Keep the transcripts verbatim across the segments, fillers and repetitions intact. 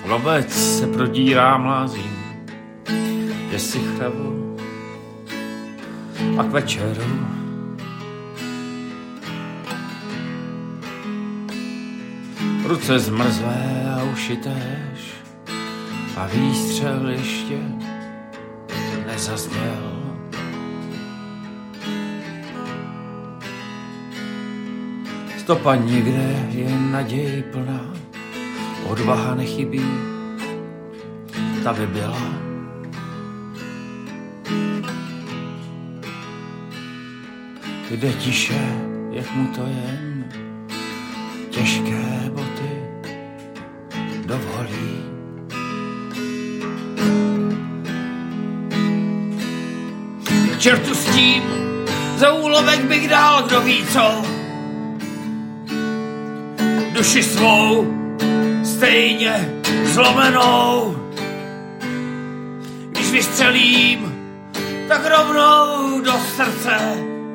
Lobec se prodírá mlázím, je si chravu a k večeru ruce zmrzlé a uši též a výstřel ještě nezazněl. Stopa nikde je naděj plná, odvaha nechybí, ta by byla. Jde tiše, jak mu to jen těžké boty dovolí. K čertu s tím, za úlovek bych dal, kdo ví co. Duši svou stejně zlomenou. Když vystřelím, tak rovnou do srdce.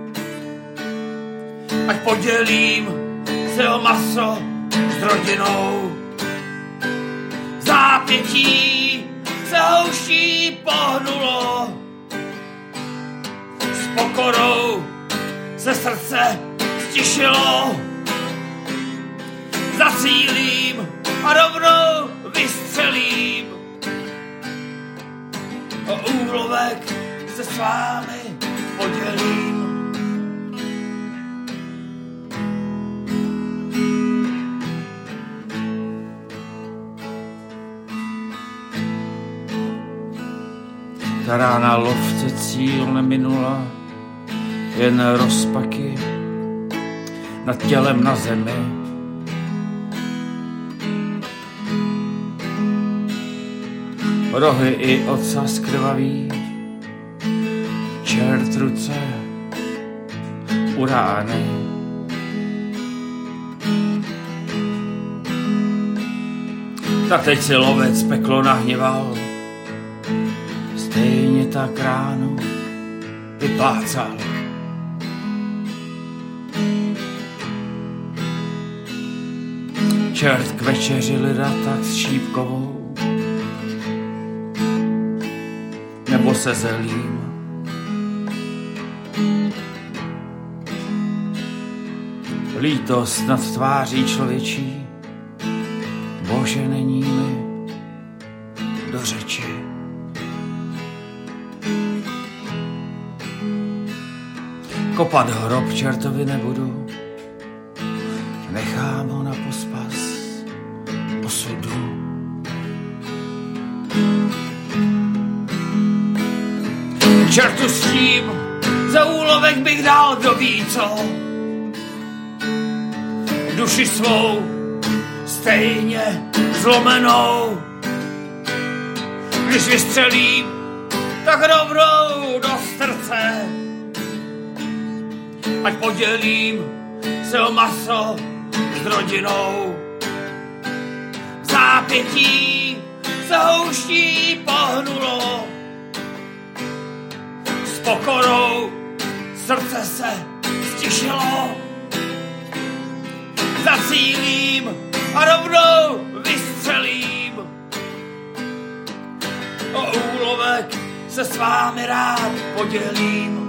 Ať podělím se o maso s rodinou. Zápětí se houští pohnulo. S pokorou se srdce stišilo. Zacílím a rovnou vystřelím. O úlovek se s vámi podělím. Ta rána lovce cíl neminula, jen rozpaky nad tělem na zemi. Rohy i ocas krvavý, čert ruce u rány. Tak teď si lovec peklo nahněval, stejně tak ránu vyplácal. Čert k večeři lida tak s šípkovou nebo se zelím. Lítost nad tváří člověčí, Bože, není mi do řeči. Kopat hrob čertovi nebudu, nechám ho na pospas osudu. Čertu s tím, za úlovek bych dal, kdo ví co. Duši svou stejně zlomenou. Když vystřelím, tak rovnou do srdce. Ať podělím se o maso s rodinou. V zápětí se houští pohnulo. S pokorou srdce se stišilo. Zacílím a rovnou vystřelím. O úlovek se s vámi rád podělím.